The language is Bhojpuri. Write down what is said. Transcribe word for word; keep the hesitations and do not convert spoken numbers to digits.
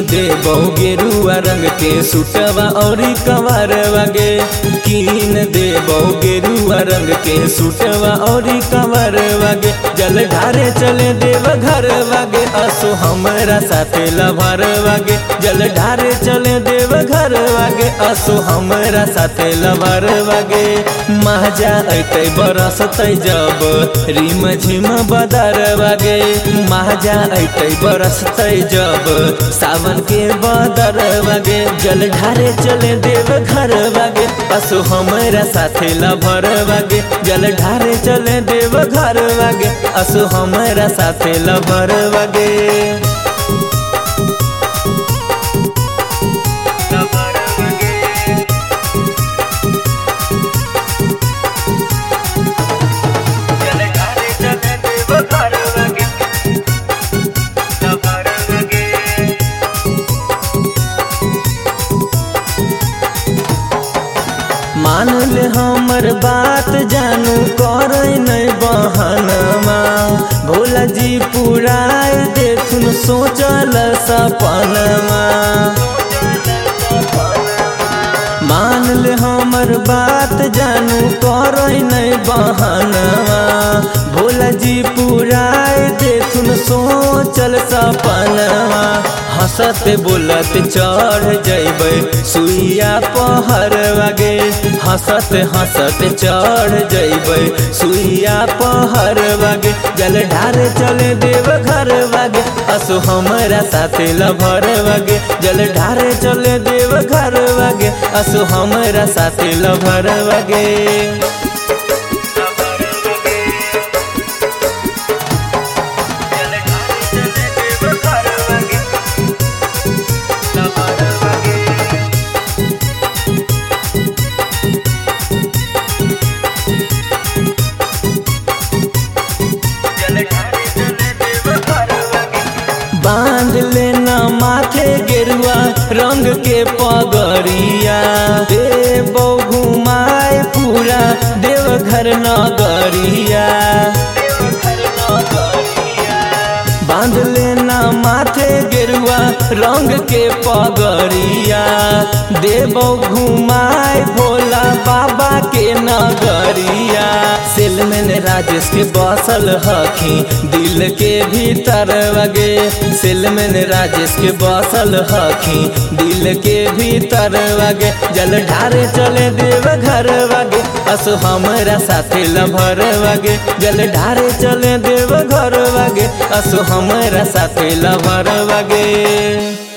देबो गेरुआ रंग के सुटवा और कवर वागे कीन देबो गेरुआ रंग के सुटवा और कवर वागे जल ढारे चले देव घर वागे असो हमरा साथे लभर वागे जल ढारे चले देव घर वागे असो हमरा साथे लभर वागे महजा ऐते बरसतै जब रिम झिम बदर वागे महजा ऐते बरसतै जब सावन के बदर वागे जल ढारे चले देव घर वागे असो हमरा साथे लभर वागे जल ढारे चले देव घर वागे असो हमरा साथे लभर वागे मान ले हमर बात जानू कर नहीं बहनमा भोला जी पुराय देखुन सोचल सपनमा मान ले हमर बात जानू कर नहीं बहनमा भोला जी पुराय देखुन सोचल सपनमा हंसत बोलत चढ़ जैबै सुइया पहर वागे हंसत हंसत चढ़ जैबै सुइया पहर वागे जल ढारे चले देव घर वागे असो हमरा साथे लभर वागे जल ढारे चले देव घर वागे असो हमरा साथे लभर वागे बांध लेना माथे गेरुआ रंग के पगड़िया देबो घुमाए पूरा देवघर नगरिया बांध लेना माथे गेरुआ रंग के पगड़िया देबो घुमाए भोला बाबा के नगरिया सेलमैन राजेश के बसल हखी दिल के भीतर वागे सेलमैन राजेश के बसल हखी दिल के भीतर वागे जल ढारे चले देव घर वागे असो हमरा साथे लभर वागे जल ढारे चले देव घर वागे असो हमरा साथे लभर वागे।